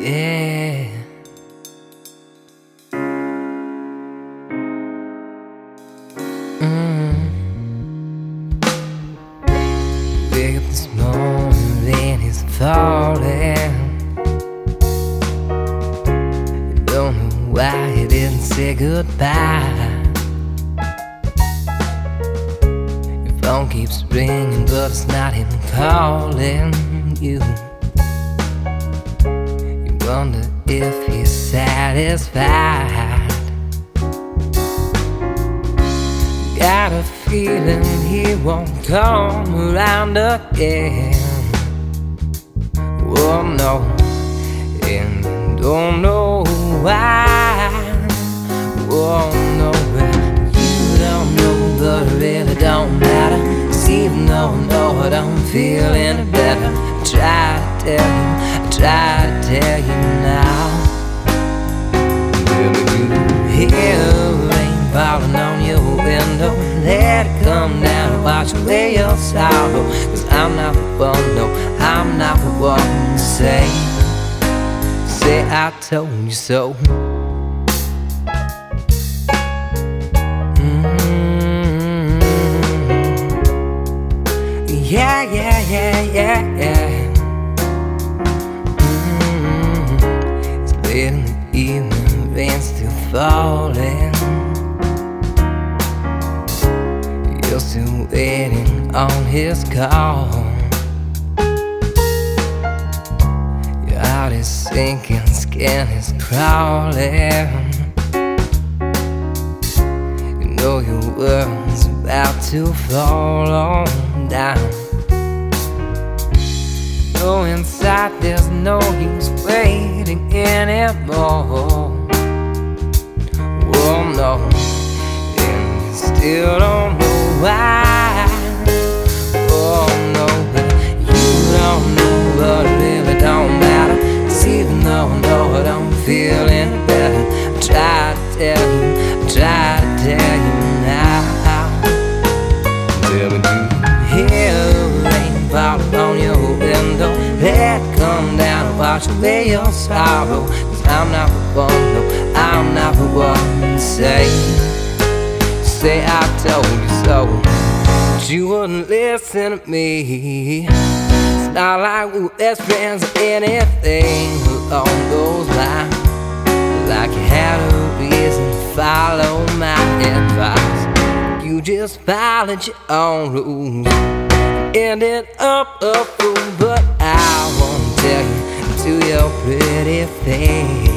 Yeah. Wake up this morning, rain is falling. You don't know why you didn't say goodbye. Your phone keeps ringing, but it's not him calling you. You wonder if he's satisfied. Got a feeling he won't come around again. Oh no, and don't know why. Oh no, you don't know, but it really don't matter. 'Cause even though I know I don't feel any better, I try to tell you now. Will you hear rain falling on your window? Let it come down and wash away your sorrow. 'Cause I'm not the one, no, I'm not the one to say I told you so. Yeah, yeah, yeah, yeah, yeah. It's late in the evening, the rain's still falling. You're still waiting on his call. Your heart is sinking, skin is crawling. You know your world's about to fall on down. No, inside there's no use waiting anymore. Oh no, and you still don't know why. Oh no, but you don't know, but it really don't matter. 'Cause even though I know I don't feel any better, I try to tell you now. Well, when you hear rain falling on your window, let it come down and wash away your sorrow. 'Cause I'm not the one, no, I'm not the one to say I told you so. But you wouldn't listen to me. It's not like we were best friends or anything along those lines. Like you had a reason to follow my advice. You just followed your own rules, ended up a fool. But I won't tell you to your pretty face.